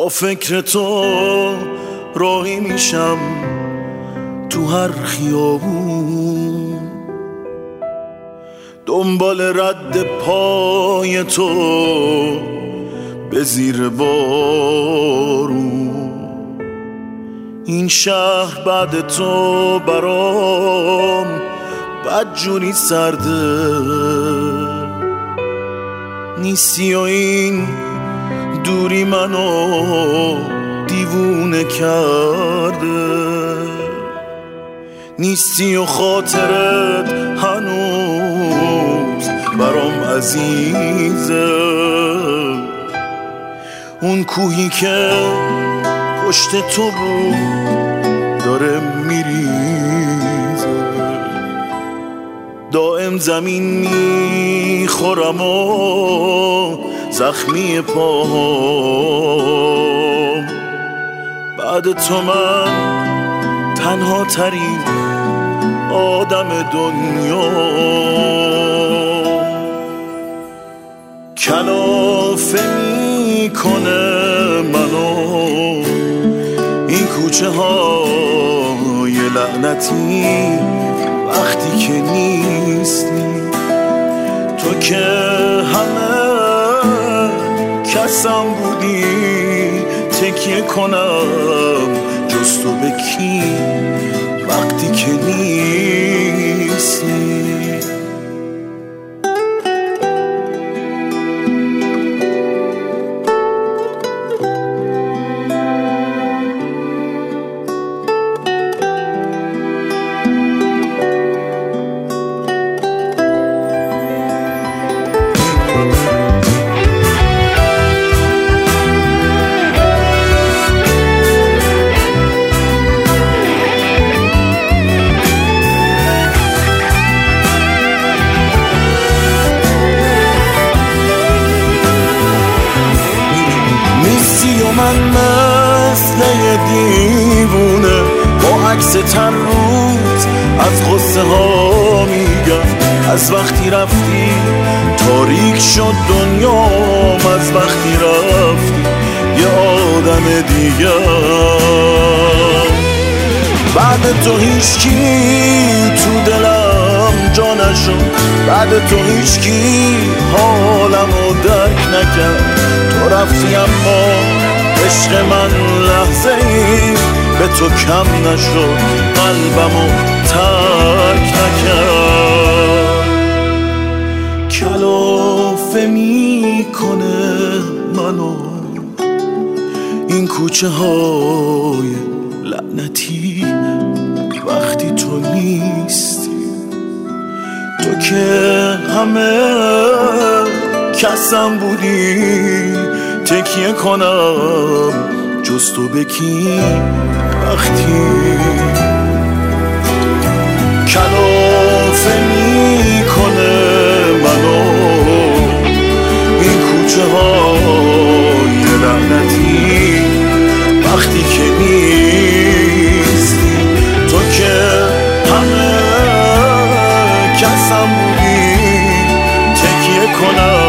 با فکر تو راهی میشم تو هر خیابون، دنبال رد پای تو به زیر بارون. این شهر بعد تو برام بدجوری سرده، نیستی و این دوری منو دیوونه کرده، نیستی و خاطرت هنوز برام عزیزه. اون کوهی که پشت تو بود داره میریزه، دائم زمین میخورم و زخمی پاهم. بعد تو من تنها ترین آدم دنیا. کلافه میکنه منو این کوچه های لعنتی وقتی که نیستی تو، که همه کسم بودی تکیه کنم جز تو به کی وقتی که نیستی. من مثل یه دیوونه با عکس تن روز از غصه ها میگم، از وقتی رفتی تاریک شد دنیام، از وقتی رفتی یه آدم دیگه. بعد تو هیچکی تو دلم جا نشد، بعد تو هیچکی حالمو درک نکرد. تو رفتی اما عشق من لحظه ای به تو کم نشد، قلبمو ترک نکرد. کلافه میکنه منو این کوچه های لعنتی وقتی تو نیستی، تو که همه کسم بودی تکیه کنم جز تو به کی وقتی. کلافه میکنه منو این کوچه های لعنتی وقتی که نیستی، تو که همه کسم بودی تکیه کنم